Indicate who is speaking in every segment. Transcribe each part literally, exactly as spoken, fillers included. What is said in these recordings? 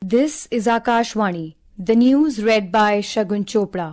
Speaker 1: This is Akashvani, the news read by Shagun Chopra.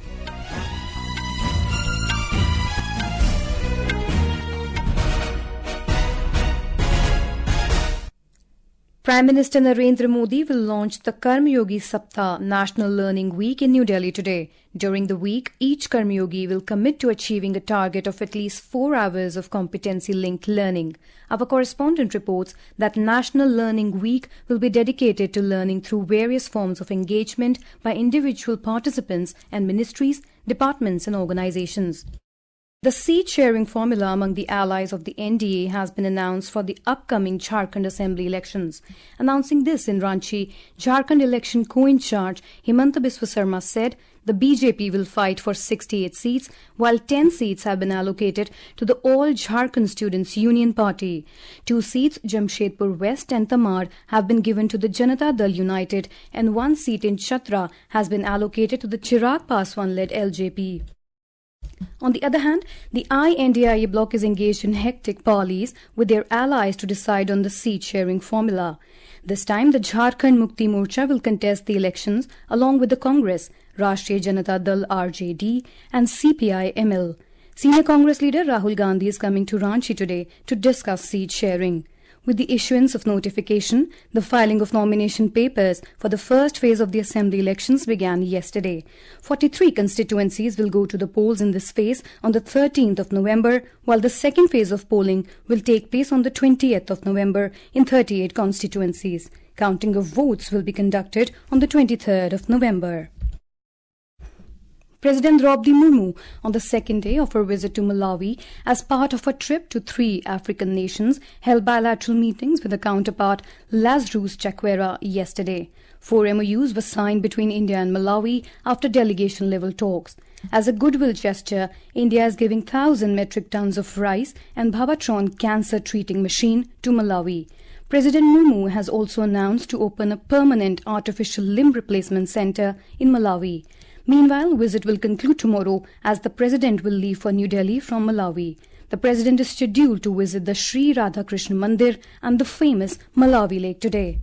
Speaker 1: Prime Minister Narendra Modi will launch the Karma Yogi Saptah National Learning Week in New Delhi today. During the week, each Karma Yogi will commit to achieving a target of at least four hours of competency-linked learning. Our correspondent reports that National Learning Week will be dedicated to learning through various forms of engagement by individual participants and ministries, departments and organizations. The seat-sharing formula among the allies of the N D A has been announced for the upcoming Jharkhand Assembly elections. Announcing this in Ranchi, Jharkhand election co-in-charge Himanta Biswa Sarma said the B J P will fight for sixty-eight seats, while ten seats have been allocated to the All Jharkhand Students Union Party. Two seats, Jamshedpur West and Tamar, have been given to the Janata Dal United, and one seat in Chatra has been allocated to the Chirag Paswan-led L J P. On the other hand, the I N D A bloc is engaged in hectic parleys with their allies to decide on the seat-sharing formula. This time, the Jharkhand Mukti Morcha will contest the elections along with the Congress, Rashtriya Janata Dal R J D and C P I M L. Senior Congress leader Rahul Gandhi is coming to Ranchi today to discuss seat-sharing. With the issuance of notification, the filing of nomination papers for the first phase of the assembly elections began yesterday. forty-three constituencies will go to the polls in this phase on the thirteenth of November, while the second phase of polling will take place on the twentieth of November in thirty-eight constituencies. Counting of votes will be conducted on the twenty-third of November. President Draupadi Murmu, on the second day of her visit to Malawi, as part of a trip to three African nations, held bilateral meetings with her counterpart Lazarus Chakwera yesterday. Four M O Us were signed between India and Malawi after delegation-level talks. As a goodwill gesture, India is giving one thousand metric tons of rice and Bhavatron cancer-treating machine to Malawi. President Murmu has also announced to open a permanent artificial limb replacement center in Malawi. Meanwhile, visit will conclude tomorrow as the President will leave for New Delhi from Malawi. The President is scheduled to visit the Sri Radhakrishna Mandir and the famous Malawi Lake today.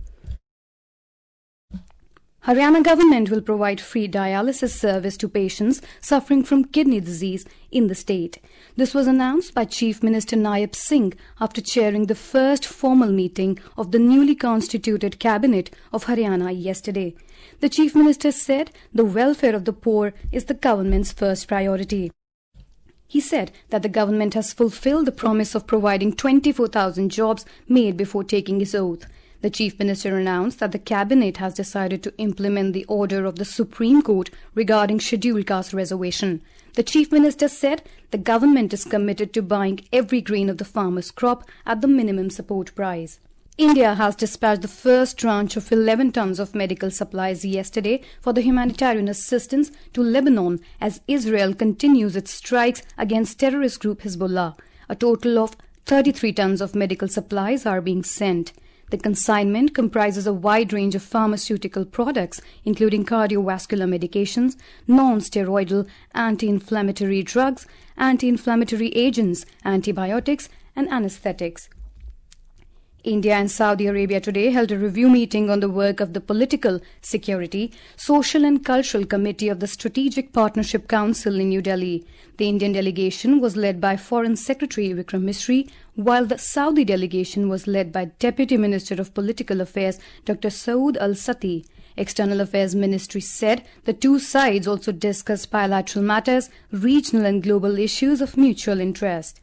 Speaker 1: Haryana government will provide free dialysis service to patients suffering from kidney disease in the state. This was announced by Chief Minister Naib Singh after chairing the first formal meeting of the newly constituted cabinet of Haryana yesterday. The Chief Minister said the welfare of the poor is the government's first priority. He said that the government has fulfilled the promise of providing twenty-four thousand jobs made before taking his oath. The Chief Minister announced that the Cabinet has decided to implement the order of the Supreme Court regarding scheduled caste reservation. The Chief Minister said the government is committed to buying every grain of the farmer's crop at the minimum support price. India has dispatched the first tranche of eleven tons of medical supplies yesterday for the humanitarian assistance to Lebanon as Israel continues its strikes against terrorist group Hezbollah. A total of thirty-three tons of medical supplies are being sent. The consignment comprises a wide range of pharmaceutical products, including cardiovascular medications, non-steroidal anti-inflammatory drugs, anti-inflammatory agents, antibiotics, and anesthetics. India and Saudi Arabia today held a review meeting on the work of the Political, Security, Social and Cultural Committee of the Strategic Partnership Council in New Delhi. The Indian delegation was led by Foreign Secretary Vikram Misri, while the Saudi delegation was led by Deputy Minister of Political Affairs Doctor Saud Al-Sati. External Affairs Ministry said the two sides also discussed bilateral matters, regional and global issues of mutual interest.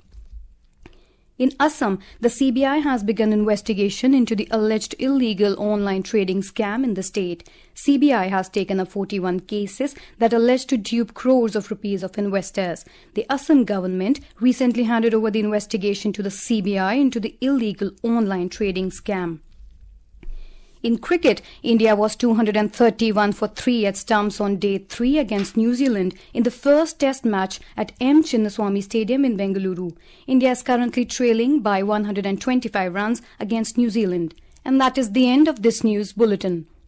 Speaker 1: In Assam, the C B I has begun investigation into the alleged illegal online trading scam in the state. C B I has taken up forty-one cases that allege to dupe crores of rupees of investors. The Assam government recently handed over the investigation to the C B I into the illegal online trading scam. In cricket, India was two hundred thirty-one for three at stumps on day three against New Zealand in the first test match at M. Chinnaswamy Stadium in Bengaluru. India is currently trailing by one hundred twenty-five runs against New Zealand. And that is the end of this news bulletin.